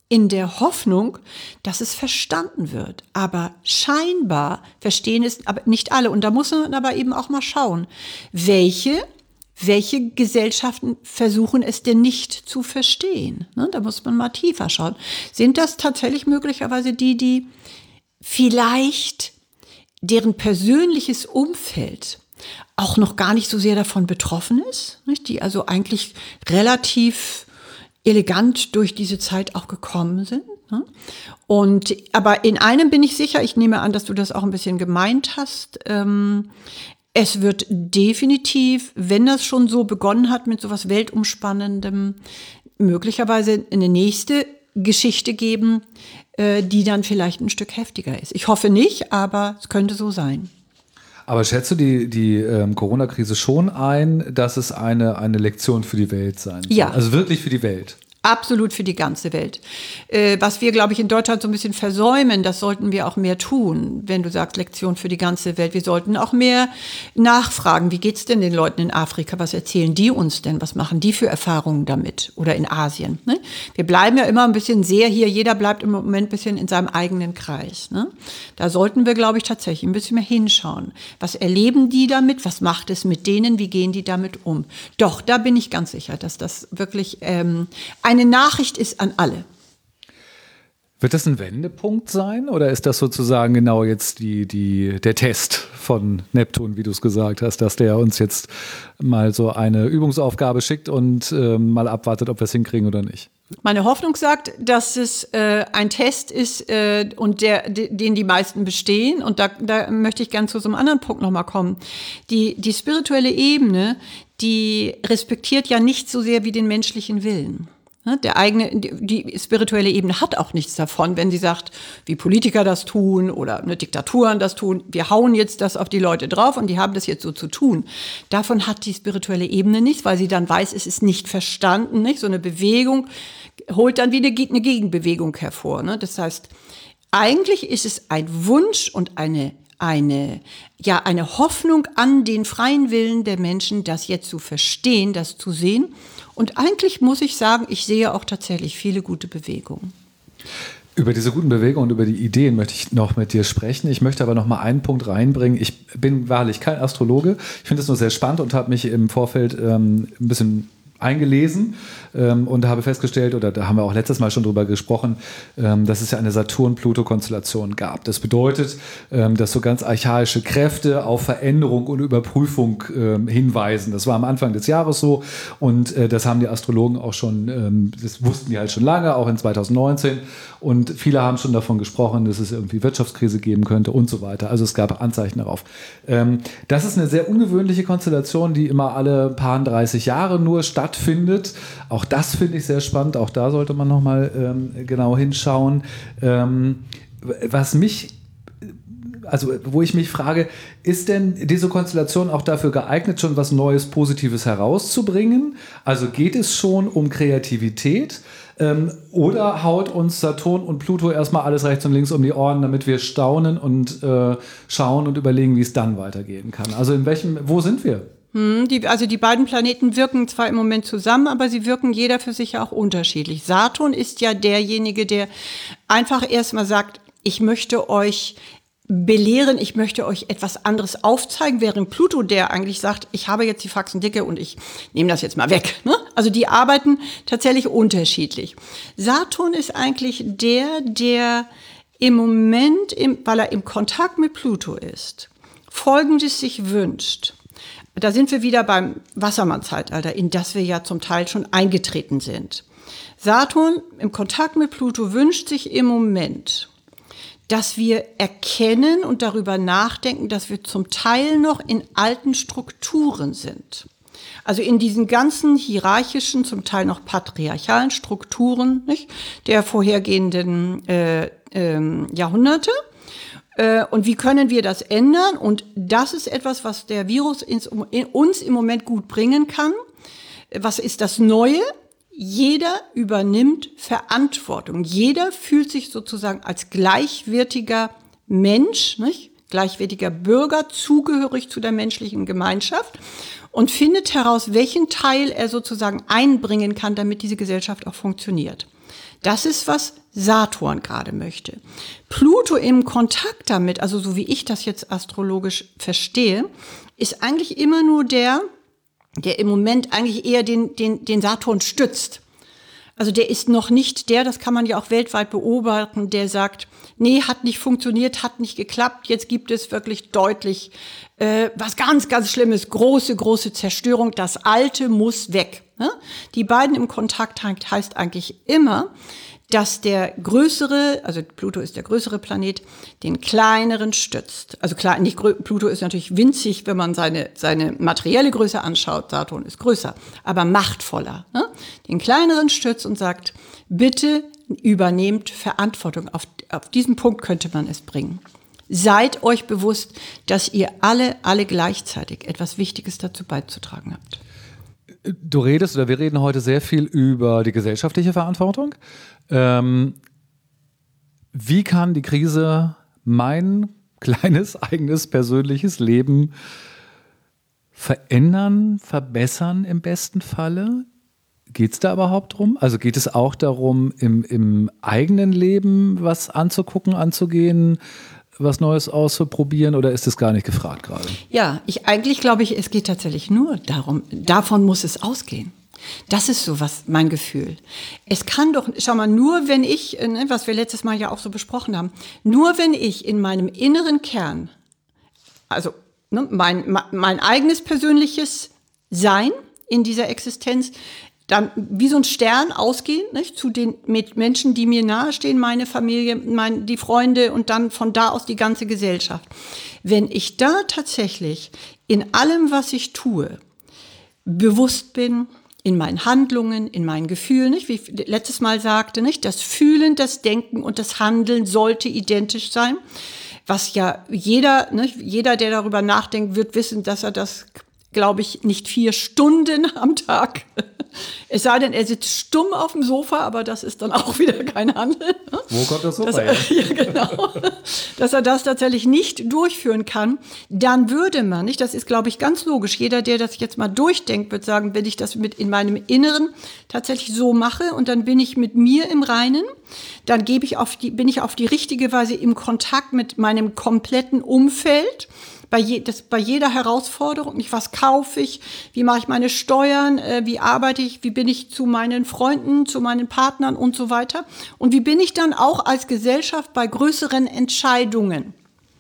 [SPEAKER 2] in der Hoffnung, dass es verstanden wird. Aber scheinbar verstehen es aber nicht alle. Und da muss man aber eben auch mal schauen, welche, welche Gesellschaften versuchen es denn nicht zu verstehen. Ne? Da muss man mal tiefer schauen. Sind das tatsächlich möglicherweise die, die vielleicht deren persönliches Umfeld auch noch gar nicht so sehr davon betroffen ist, nicht? Die also eigentlich relativ elegant durch diese Zeit auch gekommen sind. Ne? Und, aber in einem bin ich sicher, ich nehme an, dass du das auch ein bisschen gemeint hast, ähm, es wird definitiv, wenn das schon so begonnen hat mit sowas Weltumspannendem, möglicherweise eine nächste Geschichte geben, äh, die dann vielleicht ein Stück heftiger ist. Ich hoffe nicht, aber es könnte so sein.
[SPEAKER 1] Aber schätzt du die, die ähm, Corona-Krise schon ein, dass es eine, eine Lektion für die Welt sein soll?
[SPEAKER 2] Ja.
[SPEAKER 1] Also wirklich für die Welt?
[SPEAKER 2] Absolut für die ganze Welt. Äh, was wir, glaube ich, in Deutschland so ein bisschen versäumen, das sollten wir auch mehr tun, wenn du sagst Lektion für die ganze Welt. Wir sollten auch mehr nachfragen, wie geht's denn den Leuten in Afrika? Was erzählen die uns denn? Was machen die für Erfahrungen damit? Oder in Asien? Ne? Wir bleiben ja immer ein bisschen sehr hier, jeder bleibt im Moment ein bisschen in seinem eigenen Kreis. Ne? Da sollten wir, glaube ich, tatsächlich ein bisschen mehr hinschauen. Was erleben die damit? Was macht es mit denen? Wie gehen die damit um? Doch, da bin ich ganz sicher, dass das wirklich ähm, eine Nachricht ist an alle.
[SPEAKER 1] Wird das ein Wendepunkt sein oder ist das sozusagen genau jetzt die, die, der Test von Neptun, wie du es gesagt hast, dass der uns jetzt mal so eine Übungsaufgabe schickt und äh, mal abwartet, ob wir es hinkriegen oder nicht?
[SPEAKER 2] Meine Hoffnung sagt, dass es äh, ein Test ist äh, und der, de, den die meisten bestehen. Und da, da möchte ich gerne zu so einem anderen Punkt nochmal kommen. Die, die spirituelle Ebene, die respektiert ja nicht so sehr wie den menschlichen Willen. Der eigene, die spirituelle Ebene hat auch nichts davon, wenn sie sagt, wie Politiker das tun oder eine Diktaturen das tun. Wir hauen jetzt das auf die Leute drauf und die haben das jetzt so zu tun. Davon hat die spirituelle Ebene nichts, weil sie dann weiß, es ist nicht verstanden. Nicht? So eine Bewegung holt dann wieder eine Gegenbewegung hervor. Ne? Das heißt, eigentlich ist es ein Wunsch und eine Eine, ja, eine Hoffnung an den freien Willen der Menschen, das jetzt zu verstehen, das zu sehen. Und eigentlich muss ich sagen, ich sehe auch tatsächlich viele gute Bewegungen.
[SPEAKER 1] Über diese guten Bewegungen und über die Ideen möchte ich noch mit dir sprechen. Ich möchte aber noch mal einen Punkt reinbringen. Ich bin wahrlich kein Astrologe. Ich finde es nur sehr spannend und habe mich im Vorfeld ähm, ein bisschen eingelesen ähm, und habe festgestellt, oder da haben wir auch letztes Mal schon drüber gesprochen, ähm, dass es ja eine Saturn-Pluto-Konstellation gab. Das bedeutet, ähm, dass so ganz archaische Kräfte auf Veränderung und Überprüfung ähm, hinweisen. Das war am Anfang des Jahres so und äh, das haben die Astrologen auch schon, ähm, das wussten die halt schon lange, auch in zwanzig neunzehn und viele haben schon davon gesprochen, dass es irgendwie Wirtschaftskrise geben könnte und so weiter. Also es gab Anzeichen darauf. Ähm, das ist eine sehr ungewöhnliche Konstellation, die immer alle paar dreißig Jahre nur stattfindet. Findet. Auch das finde ich sehr spannend. Auch da sollte man noch mal ähm, genau hinschauen. Ähm, was mich, also wo ich mich frage, ist denn diese Konstellation auch dafür geeignet, schon was Neues, Positives herauszubringen? Also geht es schon um Kreativität? Ähm, oder haut uns Saturn und Pluto erstmal alles rechts und links um die Ohren, damit wir staunen und äh, schauen und überlegen, wie es dann weitergehen kann? Also in welchem, wo sind wir?
[SPEAKER 2] Die, also die beiden Planeten wirken zwar im Moment zusammen, aber sie wirken jeder für sich ja auch unterschiedlich. Saturn ist ja derjenige, der einfach erstmal sagt, ich möchte euch belehren, ich möchte euch etwas anderes aufzeigen, während Pluto, der eigentlich sagt, ich habe jetzt die Faxen dicke und ich nehme das jetzt mal weg. Ne? Also die arbeiten tatsächlich unterschiedlich. Saturn ist eigentlich der, der im Moment, im, weil er im Kontakt mit Pluto ist, Folgendes sich wünscht. Da sind wir wieder beim Wassermann-Zeitalter, in das wir ja zum Teil schon eingetreten sind. Saturn im Kontakt mit Pluto wünscht sich im Moment, dass wir erkennen und darüber nachdenken, dass wir zum Teil noch in alten Strukturen sind. Also in diesen ganzen hierarchischen, zum Teil noch patriarchalen Strukturen, nicht, der vorhergehenden äh, äh, Jahrhunderte. Und wie können wir das ändern? Und das ist etwas, was der Virus ins, in uns im Moment gut bringen kann. Was ist das Neue? Jeder übernimmt Verantwortung. Jeder fühlt sich sozusagen als gleichwertiger Mensch, nicht? Gleichwertiger Bürger, zugehörig zu der menschlichen Gemeinschaft und findet heraus, welchen Teil er sozusagen einbringen kann, damit diese Gesellschaft auch funktioniert. Das ist, was Saturn gerade möchte. Pluto im Kontakt damit, also so wie ich das jetzt astrologisch verstehe, ist eigentlich immer nur der, der im Moment eigentlich eher den, den, den Saturn stützt. Also der ist noch nicht der, das kann man ja auch weltweit beobachten, der sagt, nee, hat nicht funktioniert, hat nicht geklappt, jetzt gibt es wirklich deutlich äh, was ganz, ganz Schlimmes, große, große Zerstörung, das Alte muss weg. Ne? Die beiden im Kontakt heißt eigentlich immer, dass der größere, also Pluto ist der größere Planet, den kleineren stützt. Also klar, nicht Pluto ist natürlich winzig, wenn man seine seine materielle Größe anschaut. Saturn ist größer, aber machtvoller. Ne? Den kleineren stützt und sagt, bitte übernehmt Verantwortung. Auf, auf diesen Punkt könnte man es bringen. Seid euch bewusst, dass ihr alle, alle gleichzeitig etwas Wichtiges dazu beizutragen habt.
[SPEAKER 1] Du redest, oder wir reden heute sehr viel über die gesellschaftliche Verantwortung. Ähm, wie kann die Krise mein kleines, eigenes, persönliches Leben verändern, verbessern im besten Falle? Geht es da überhaupt drum? Also geht es auch darum, im, im eigenen Leben was anzugucken, anzugehen, was Neues auszuprobieren, oder ist das gar nicht gefragt gerade?
[SPEAKER 2] Ja, ich eigentlich glaube ich, es geht tatsächlich nur darum, davon muss es ausgehen. Das ist so was, mein Gefühl. Es kann doch, schau mal, nur wenn ich, ne, was wir letztes Mal ja auch so besprochen haben, nur wenn ich in meinem inneren Kern, also ne, mein, mein eigenes persönliches Sein in dieser Existenz, dann wie so ein Stern ausgehen, nicht, zu den mit Menschen, die mir nahestehen, meine Familie, mein, die Freunde und dann von da aus die ganze Gesellschaft. Wenn ich da tatsächlich in allem, was ich tue, bewusst bin, in meinen Handlungen, in meinen Gefühlen, nicht, wie ich letztes Mal sagte, nicht, das Fühlen, das Denken und das Handeln sollte identisch sein, was ja jeder, nicht, jeder, der darüber nachdenkt, wird wissen, dass er das, glaube ich, nicht vier Stunden am Tag, es sei denn, er sitzt stumm auf dem Sofa, aber das ist dann auch wieder kein Handeln.
[SPEAKER 1] Wo kommt das Sofa
[SPEAKER 2] her? Ja, genau. Dass er das tatsächlich nicht durchführen kann, dann würde man, nicht, das ist, glaube ich, ganz logisch, jeder, der das jetzt mal durchdenkt, wird sagen, wenn ich das mit in meinem Inneren tatsächlich so mache und dann bin ich mit mir im Reinen, dann gebe ich auf die, bin ich auf die richtige Weise im Kontakt mit meinem kompletten Umfeld, Bei, je, das, bei jeder Herausforderung, nicht, was kaufe ich, wie mache ich meine Steuern, äh, wie arbeite ich, wie bin ich zu meinen Freunden, zu meinen Partnern und so weiter. Und wie bin ich dann auch als Gesellschaft bei größeren Entscheidungen.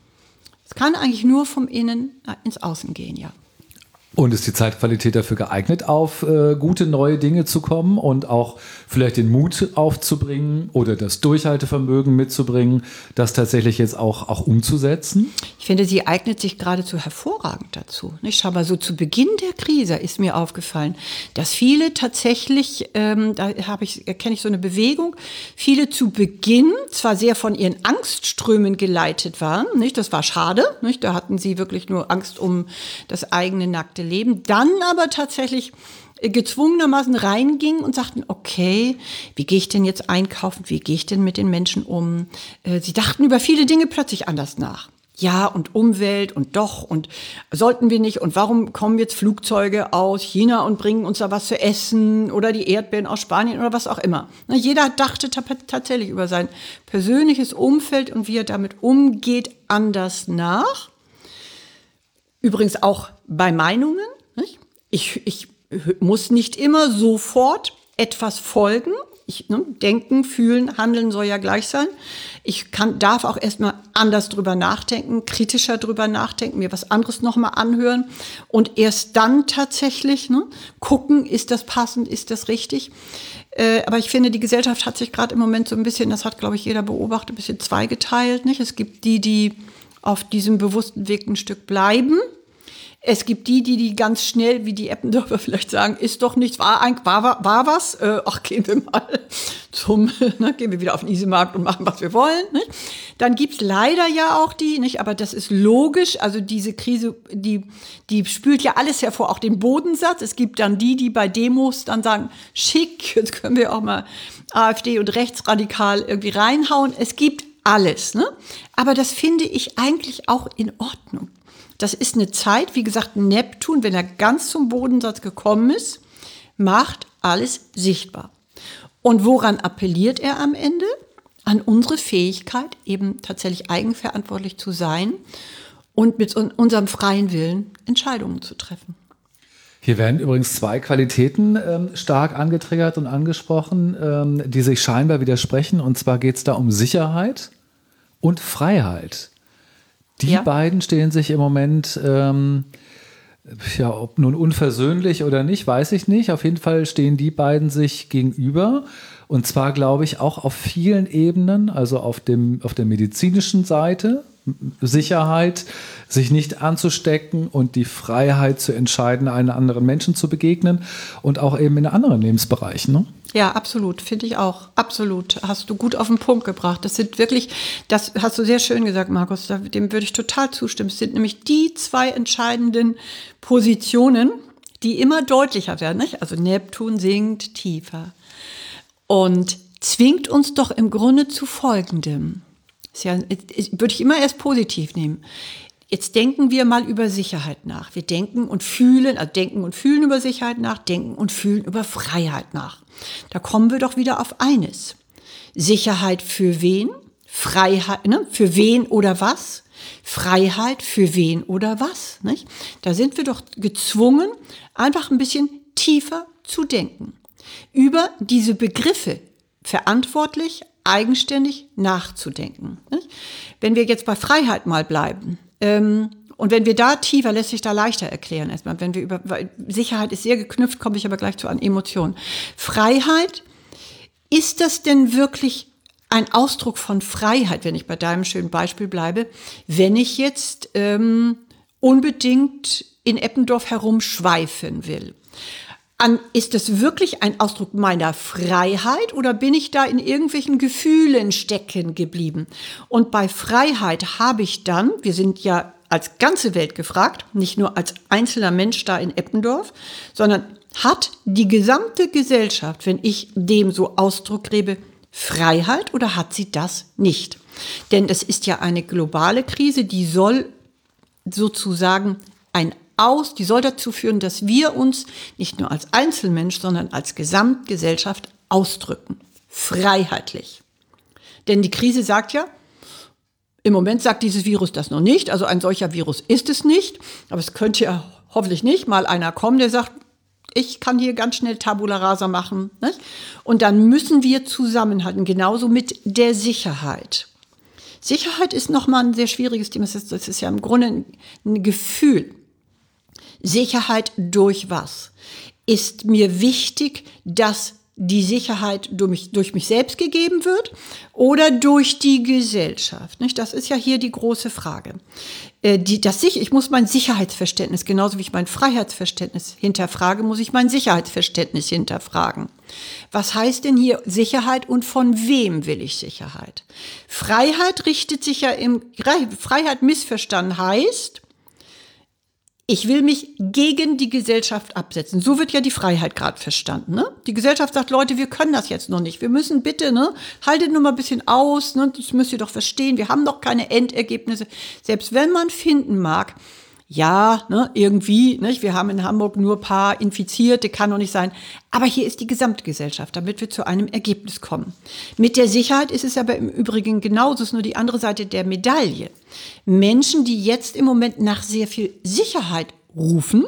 [SPEAKER 2] Es kann eigentlich nur vom Innen ins Außen gehen, ja.
[SPEAKER 1] Und ist die Zeitqualität dafür geeignet, auf äh, gute neue Dinge zu kommen und auch vielleicht den Mut aufzubringen oder das Durchhaltevermögen mitzubringen, das tatsächlich jetzt auch, auch umzusetzen?
[SPEAKER 2] Ich finde, sie eignet sich geradezu hervorragend dazu. Ich schau mal, so zu Beginn der Krise ist mir aufgefallen, dass viele tatsächlich, ähm, da habe ich, erkenne ich so eine Bewegung, viele zu Beginn zwar sehr von ihren Angstströmen geleitet waren, nicht? Das war schade, nicht? Da hatten sie wirklich nur Angst um das eigene nackte Leben, dann aber tatsächlich gezwungenermaßen reingingen und sagten, okay, wie gehe ich denn jetzt einkaufen, wie gehe ich denn mit den Menschen um? Sie dachten über viele Dinge plötzlich anders nach. Ja, und Umwelt und doch und sollten wir nicht und warum kommen jetzt Flugzeuge aus China und bringen uns da was zu essen oder die Erdbeeren aus Spanien oder was auch immer. Jeder dachte t- tatsächlich über sein persönliches Umfeld und wie er damit umgeht anders nach. Übrigens auch bei Meinungen. Nicht? Ich, ich muss nicht immer sofort etwas folgen. Ich, ne, denken, fühlen, handeln soll ja gleich sein. Ich kann, darf auch erstmal anders drüber nachdenken, kritischer drüber nachdenken, mir was anderes nochmal anhören und erst dann tatsächlich ne, gucken, ist das passend, ist das richtig. Äh, aber ich finde, die Gesellschaft hat sich gerade im Moment so ein bisschen, das hat, glaube ich, jeder beobachtet, ein bisschen zweigeteilt. Nicht? Es gibt die, die auf diesem bewussten Weg ein Stück bleiben. Es gibt die, die die ganz schnell, wie die Eppendorfer vielleicht sagen, ist doch nichts, war, war, war was, äh, ach, gehen wir mal zum, ne, gehen wir wieder auf den Isemarkt und machen, was wir wollen. Nicht? Dann gibt's leider ja auch die, nicht, aber das ist logisch, also diese Krise, die, die spült ja alles hervor, auch den Bodensatz. Es gibt dann die, die bei Demos dann sagen, schick, jetzt können wir auch mal AfD und rechtsradikal irgendwie reinhauen. Es gibt alles, ne? Aber das finde ich eigentlich auch in Ordnung. Das ist eine Zeit, wie gesagt, Neptun, wenn er ganz zum Bodensatz gekommen ist, macht alles sichtbar. Und woran appelliert er am Ende? An unsere Fähigkeit, eben tatsächlich eigenverantwortlich zu sein und mit unserem freien Willen Entscheidungen zu treffen.
[SPEAKER 1] Hier werden übrigens zwei Qualitäten ähm, stark angetriggert und angesprochen, ähm, die sich scheinbar widersprechen. Und zwar geht es da um Sicherheit und Freiheit. Die ja. beiden stehen sich im Moment, ähm, ja, ob nun unversöhnlich oder nicht, weiß ich nicht. Auf jeden Fall stehen die beiden sich gegenüber. Und zwar, glaube ich, auch auf vielen Ebenen, also auf dem, auf der medizinischen Seite, Sicherheit, sich nicht anzustecken und die Freiheit zu entscheiden, einen anderen Menschen zu begegnen und auch eben in anderen Lebensbereichen. Ne?
[SPEAKER 2] Ja, absolut, finde ich auch. Absolut. Hast du gut auf den Punkt gebracht. Das sind wirklich, das hast du sehr schön gesagt, Markus, dem würde ich total zustimmen. Es sind nämlich die zwei entscheidenden Positionen, die immer deutlicher werden. Nicht? Also Neptun sinkt tiefer und zwingt uns doch im Grunde zu Folgendem. Ist ja, würde ich immer erst positiv nehmen. Jetzt denken wir mal über Sicherheit nach. Wir denken und fühlen, also denken und fühlen über Sicherheit nach, denken und fühlen über Freiheit nach. Da kommen wir doch wieder auf eines. Sicherheit für wen? Freiheit, ne? Für wen oder was? Freiheit für wen oder was? Nicht? Da sind wir doch gezwungen, einfach ein bisschen tiefer zu denken. Über diese Begriffe verantwortlich, eigenständig nachzudenken. Wenn wir jetzt bei Freiheit mal bleiben, ähm, und wenn wir da tiefer, lässt sich da leichter erklären erstmal, wenn wir über, weil Sicherheit ist sehr geknüpft, komme ich aber gleich zu an Emotionen. Freiheit, ist das denn wirklich ein Ausdruck von Freiheit, wenn ich bei deinem schönen Beispiel bleibe, wenn ich jetzt ähm, unbedingt in Eppendorf herumschweifen will? An, ist das wirklich ein Ausdruck meiner Freiheit oder bin ich da in irgendwelchen Gefühlen stecken geblieben? Und bei Freiheit habe ich dann, wir sind ja als ganze Welt gefragt, nicht nur als einzelner Mensch da in Eppendorf, sondern hat die gesamte Gesellschaft, wenn ich dem so Ausdruck gebe, Freiheit oder hat sie das nicht? Denn das ist ja eine globale Krise, die soll sozusagen ein aus, die soll dazu führen, dass wir uns nicht nur als Einzelmensch, sondern als Gesamtgesellschaft ausdrücken. Freiheitlich. Denn die Krise sagt ja, im Moment sagt dieses Virus das noch nicht, also ein solcher Virus ist es nicht, aber es könnte ja hoffentlich nicht mal einer kommen, der sagt, ich kann hier ganz schnell Tabula Rasa machen. Nicht? Und dann müssen wir zusammenhalten, genauso mit der Sicherheit. Sicherheit ist nochmal ein sehr schwieriges Thema, das ist, das ist ja im Grunde ein, ein Gefühl. Sicherheit durch was? Ist mir wichtig, dass die Sicherheit durch mich, durch mich selbst gegeben wird oder durch die Gesellschaft? Nicht? Das ist ja hier die große Frage. Äh, die, das, ich muss mein Sicherheitsverständnis, genauso wie ich mein Freiheitsverständnis hinterfrage, muss ich mein Sicherheitsverständnis hinterfragen. Was heißt denn hier Sicherheit und von wem will ich Sicherheit? Freiheit richtet sich ja im, Freiheit missverstanden heißt, ich will mich gegen die Gesellschaft absetzen. So wird ja die Freiheit gerade verstanden. Ne? Die Gesellschaft sagt, Leute, wir können das jetzt noch nicht. Wir müssen bitte, ne, haltet nur mal ein bisschen aus. Ne? Das müsst ihr doch verstehen. Wir haben doch keine Endergebnisse. Selbst wenn man finden mag, ja, ne, irgendwie, ne, wir haben in Hamburg nur ein paar Infizierte, kann doch nicht sein. Aber hier ist die Gesamtgesellschaft, damit wir zu einem Ergebnis kommen. Mit der Sicherheit ist es aber im Übrigen genauso, es ist nur die andere Seite der Medaille. Menschen, die jetzt im Moment nach sehr viel Sicherheit rufen,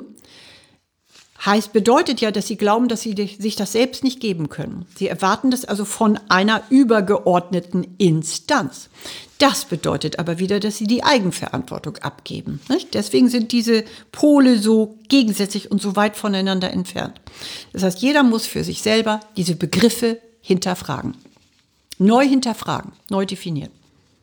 [SPEAKER 2] heißt, bedeutet ja, dass sie glauben, dass sie sich das selbst nicht geben können. Sie erwarten das also von einer übergeordneten Instanz. Das bedeutet aber wieder, dass sie die Eigenverantwortung abgeben. Nicht? Deswegen sind diese Pole so gegensätzlich und so weit voneinander entfernt. Das heißt, jeder muss für sich selber diese Begriffe hinterfragen. Neu hinterfragen, neu definieren.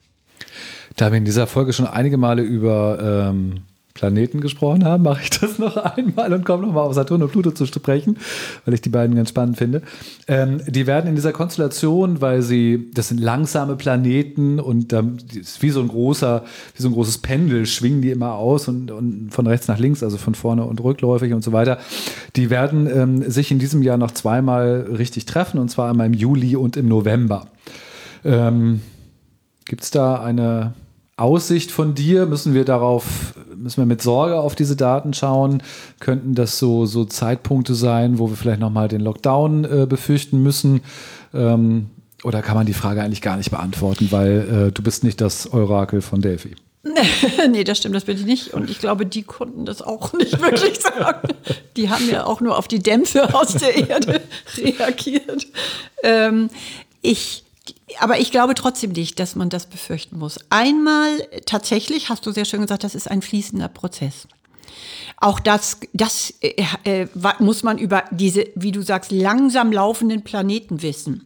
[SPEAKER 1] Da wir in dieser Folge schon einige Male über ähm, Planeten gesprochen haben, mache ich das noch einmal und komme nochmal auf Saturn und Pluto zu sprechen, weil ich die beiden ganz spannend finde. Ähm, die werden in dieser Konstellation, weil sie, das sind langsame Planeten und ähm, ist wie so ein großer, wie so ein großes Pendel, schwingen die immer aus und, und von rechts nach links, also von vorne und rückläufig und so weiter. Die werden ähm, sich in diesem Jahr noch zweimal richtig treffen, und zwar einmal im Juli und im November. Ähm, Gibt es da eine Aussicht von dir? Müssen wir darauf müssen wir mit Sorge auf diese Daten schauen? Könnten das so, so Zeitpunkte sein, wo wir vielleicht nochmal den Lockdown äh, befürchten müssen? Ähm, oder kann man die Frage eigentlich gar nicht beantworten, weil äh, du bist nicht das Orakel von Delphi?
[SPEAKER 2] Nee, das stimmt, das bin ich nicht. Und ich glaube, die konnten das auch nicht wirklich sagen. Die haben ja auch nur auf die Dämpfe aus der Erde reagiert. Ähm, ich, aber ich glaube trotzdem nicht, dass man das befürchten muss. Einmal, tatsächlich, hast du sehr schön gesagt, das ist ein fließender Prozess. Auch das, das äh, äh, muss man über diese, wie du sagst, langsam laufenden Planeten wissen.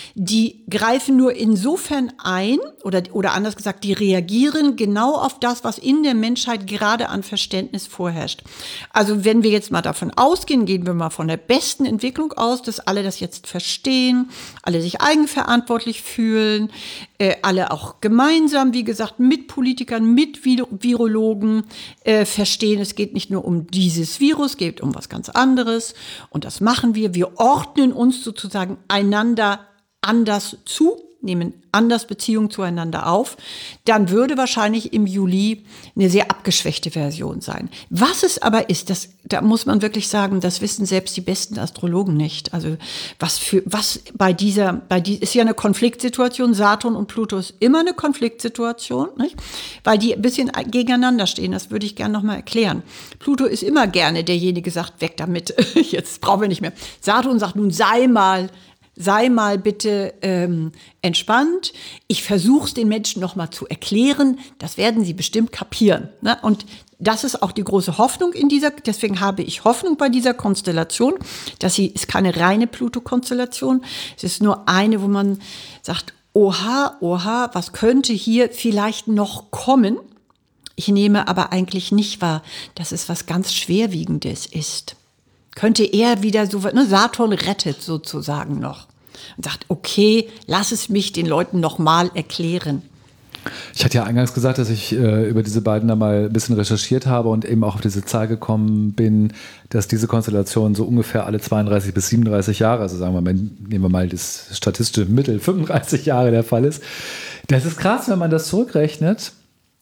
[SPEAKER 2] Die greifen nur insofern ein, oder, oder anders gesagt, die reagieren genau auf das, was in der Menschheit gerade an Verständnis vorherrscht. Also wenn wir jetzt mal davon ausgehen, gehen wir mal von der besten Entwicklung aus, dass alle das jetzt verstehen, alle sich eigenverantwortlich fühlen, äh, alle auch gemeinsam, wie gesagt, mit Politikern, mit Virologen äh, verstehen, es geht nicht nur um dieses Virus, es geht um was ganz anderes. Und das machen wir. Wir ordnen uns sozusagen einander anders zu, nehmen anders Beziehungen zueinander auf, dann würde wahrscheinlich im Juli eine sehr abgeschwächte Version sein. Was es aber ist, das, da muss man wirklich sagen, das wissen selbst die besten Astrologen nicht. Also was für, was bei dieser, bei die, ist ja eine Konfliktsituation, Saturn und Pluto ist immer eine Konfliktsituation, nicht? Weil die ein bisschen gegeneinander stehen, das würde ich gerne nochmal erklären. Pluto ist immer gerne derjenige, sagt, weg damit, jetzt brauchen wir nicht mehr. Saturn sagt, nun sei mal, Sei mal bitte ähm, entspannt. Ich versuche es den Menschen noch mal zu erklären. Das werden sie bestimmt kapieren. Ne? Und das ist auch die große Hoffnung in dieser, deswegen habe ich Hoffnung bei dieser Konstellation, dass sie ist keine reine Pluto-Konstellation. Es ist nur eine, wo man sagt, oha, oha, was könnte hier vielleicht noch kommen? Ich nehme aber eigentlich nicht wahr, dass es was ganz Schwerwiegendes ist. Könnte er wieder so, ne, Saturn rettet sozusagen noch und sagt, okay, lass es mich den Leuten noch mal erklären.
[SPEAKER 1] Ich hatte ja eingangs gesagt, dass ich äh, über diese beiden da mal ein bisschen recherchiert habe und eben auch auf diese Zahl gekommen bin, dass diese Konstellation so ungefähr alle zweiunddreißig bis siebenunddreißig Jahre, also sagen wir mal, nehmen wir mal das statistische Mittel, fünfunddreißig Jahre der Fall ist. Das ist krass, wenn man das zurückrechnet.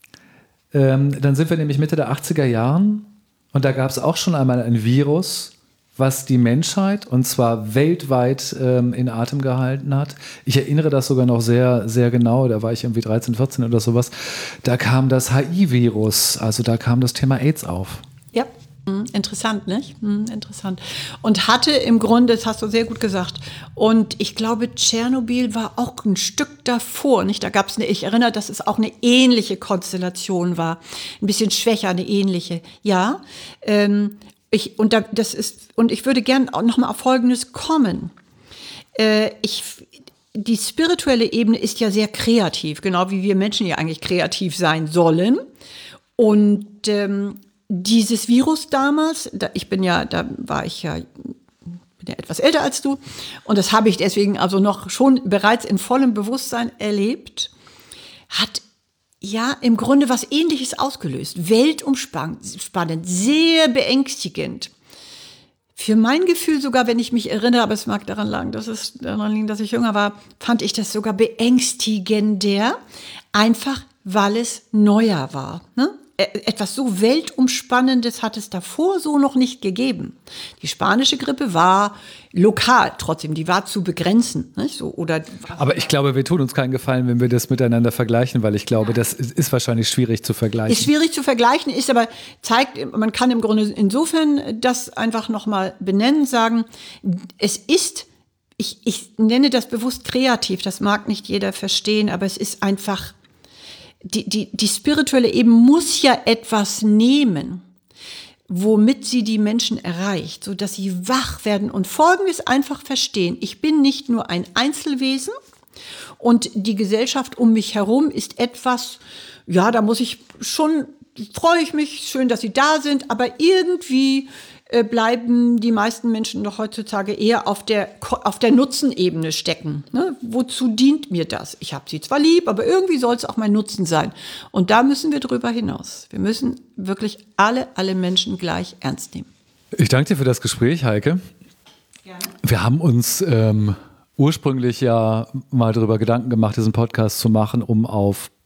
[SPEAKER 1] Ähm, dann sind wir nämlich Mitte der achtziger Jahren und da gab es auch schon einmal ein Virus, was die Menschheit, und zwar weltweit, ähm, in Atem gehalten hat. Ich erinnere das sogar noch sehr, sehr genau, da war ich irgendwie dreizehn, vierzehn oder sowas. Da kam das H I V-Virus, also da kam das Thema AIDS auf.
[SPEAKER 2] Ja, interessant, nicht? Interessant. Und hatte im Grunde, das hast du sehr gut gesagt, und ich glaube, Tschernobyl war auch ein Stück davor, nicht? Da gab es eine, ich erinnere, dass es auch eine ähnliche Konstellation war, ein bisschen schwächer, eine ähnliche, ja, ähm, Ich, und, da, das ist, und ich würde gerne auch noch mal auf Folgendes kommen. Äh, ich, die spirituelle Ebene ist ja sehr kreativ, genau wie wir Menschen ja eigentlich kreativ sein sollen. Und ähm, dieses Virus damals, da, ich bin ja, da war ich ja, bin ja etwas älter als du, und das habe ich deswegen also noch schon bereits in vollem Bewusstsein erlebt, hat ja, im Grunde was Ähnliches ausgelöst. Weltumspannend, sehr beängstigend. Für mein Gefühl sogar, wenn ich mich erinnere, aber es mag daran liegen, dass es daran liegen, dass ich jünger war, fand ich das sogar beängstigender, einfach weil es neuer war. Ne? Etwas so Weltumspannendes hat es davor so noch nicht gegeben. Die spanische Grippe war lokal, trotzdem, die war zu begrenzen. Nicht? So, oder
[SPEAKER 1] aber ich glaube, wir tun uns keinen Gefallen, wenn wir das miteinander vergleichen, weil ich glaube, ja. das ist, ist wahrscheinlich schwierig zu vergleichen.
[SPEAKER 2] Ist schwierig zu vergleichen, ist aber, zeigt, man kann im Grunde insofern das einfach nochmal benennen, sagen, es ist, ich, ich nenne das bewusst kreativ, das mag nicht jeder verstehen, aber es ist einfach, Die, die, die spirituelle Ebene muss ja etwas nehmen, womit sie die Menschen erreicht, sodass sie wach werden und Folgendes einfach verstehen. Ich bin nicht nur ein Einzelwesen und die Gesellschaft um mich herum ist etwas, ja, da muss ich schon, freue ich mich, schön, dass sie da sind, aber irgendwie äh, bleiben die meisten Menschen doch heutzutage eher auf der, auf der Nutzenebene stecken. Ne? Wozu dient mir das? Ich habe sie zwar lieb, aber irgendwie soll es auch mein Nutzen sein. Und da müssen wir drüber hinaus. Wir müssen wirklich alle, alle Menschen gleich ernst nehmen.
[SPEAKER 1] Ich danke dir für das Gespräch, Heike. Gerne. Wir haben uns ähm, ursprünglich ja mal darüber Gedanken gemacht, diesen Podcast zu machen, um auf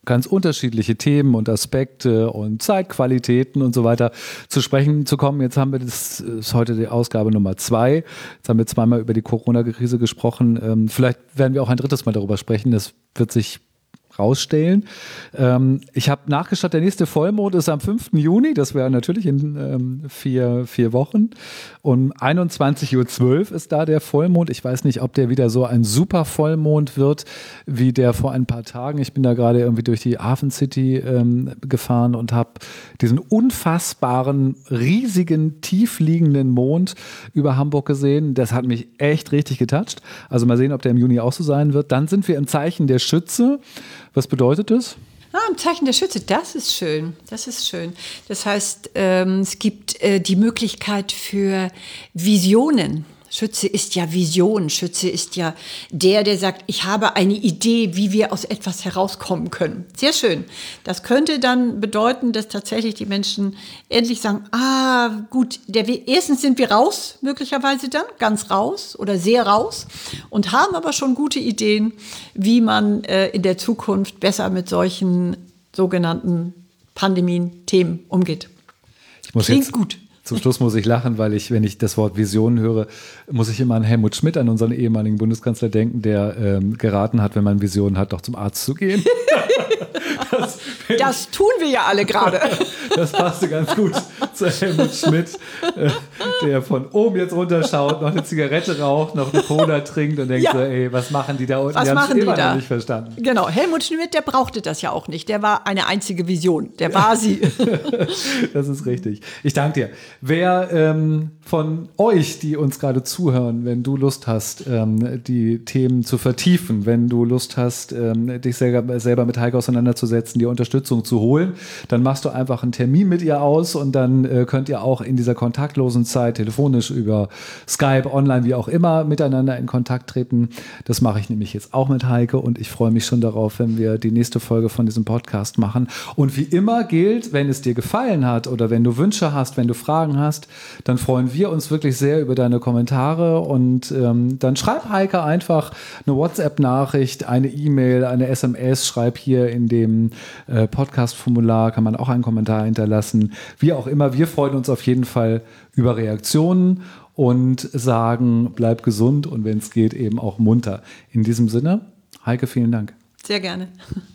[SPEAKER 1] ganz unterschiedliche Themen und Aspekte und Zeitqualitäten und so weiter zu sprechen zu kommen. Jetzt haben wir, das ist heute die Ausgabe Nummer zwei. Jetzt haben wir zweimal über die Corona-Krise gesprochen. Ähm, vielleicht werden wir auch ein drittes Mal darüber sprechen. Das wird sich rausstellen. Ähm, ich habe nachgeschaut, der nächste Vollmond ist am fünften Juni, das wäre natürlich in ähm, vier, vier Wochen. Um einundzwanzig Uhr zwölf ist da der Vollmond. Ich weiß nicht, ob der wieder so ein super Vollmond wird, wie der vor ein paar Tagen. Ich bin da gerade irgendwie durch die Hafen City ähm, gefahren und habe diesen unfassbaren, riesigen, tiefliegenden Mond über Hamburg gesehen. Das hat mich echt richtig getoucht. Also mal sehen, ob der im Juni auch so sein wird. Dann sind wir im Zeichen der Schütze. Was bedeutet das?
[SPEAKER 2] Ah, im Zeichen der Schütze, das ist schön, das ist schön. Das heißt, ähm, es gibt äh, die Möglichkeit für Visionen. Schütze ist ja Vision, Schütze ist ja der, der sagt, ich habe eine Idee, wie wir aus etwas herauskommen können. Sehr schön. Das könnte dann bedeuten, dass tatsächlich die Menschen endlich sagen, ah, gut, der, erstens sind wir raus, möglicherweise dann, ganz raus oder sehr raus und haben aber schon gute Ideen, wie man äh, in der Zukunft besser mit solchen sogenannten Pandemien, Themen umgeht.
[SPEAKER 1] Ich muss Klingt jetzt gut. Zum Schluss muss ich lachen, weil ich, wenn ich das Wort Visionen höre, muss ich immer an Helmut Schmidt, an unseren ehemaligen Bundeskanzler denken, der ähm, geraten hat, wenn man Visionen hat, doch zum Arzt zu gehen.
[SPEAKER 2] Das, das tun wir ja alle gerade.
[SPEAKER 1] Das passte ganz gut zu Helmut Schmidt, äh, der von oben jetzt runterschaut, noch eine Zigarette raucht, noch eine Cola trinkt und denkt ja. so, ey, was machen die da unten?
[SPEAKER 2] Was
[SPEAKER 1] die
[SPEAKER 2] machen die
[SPEAKER 1] immer
[SPEAKER 2] da?
[SPEAKER 1] Noch nicht verstanden.
[SPEAKER 2] Genau, Helmut Schmidt, der brauchte das ja auch nicht. Der war eine einzige Vision. Der war sie.
[SPEAKER 1] Das ist richtig. Ich danke dir. Wer ähm, von euch, die uns gerade zuhören, wenn du Lust hast, ähm, die Themen zu vertiefen, wenn du Lust hast, ähm, dich selber, selber mit Heike auseinanderzusetzen, die Unterstützung zu holen, dann machst du einfach einen Termin mit ihr aus und dann äh, könnt ihr auch in dieser kontaktlosen Zeit telefonisch über Skype, online, wie auch immer, miteinander in Kontakt treten. Das mache ich nämlich jetzt auch mit Heike und ich freue mich schon darauf, wenn wir die nächste Folge von diesem Podcast machen. Und wie immer gilt, wenn es dir gefallen hat oder wenn du Wünsche hast, wenn du Fragen hast, dann freuen wir uns wirklich sehr über deine Kommentare und ähm, dann schreib Heike einfach eine WhatsApp-Nachricht, eine E-Mail, eine S M S, schreib hier in dem äh, Podcast-Formular, kann man auch einen Kommentar hinterlassen. Wie auch immer, wir freuen uns auf jeden Fall über Reaktionen und sagen, bleib gesund und wenn es geht, eben auch munter. In diesem Sinne, Heike, vielen Dank.
[SPEAKER 2] Sehr gerne.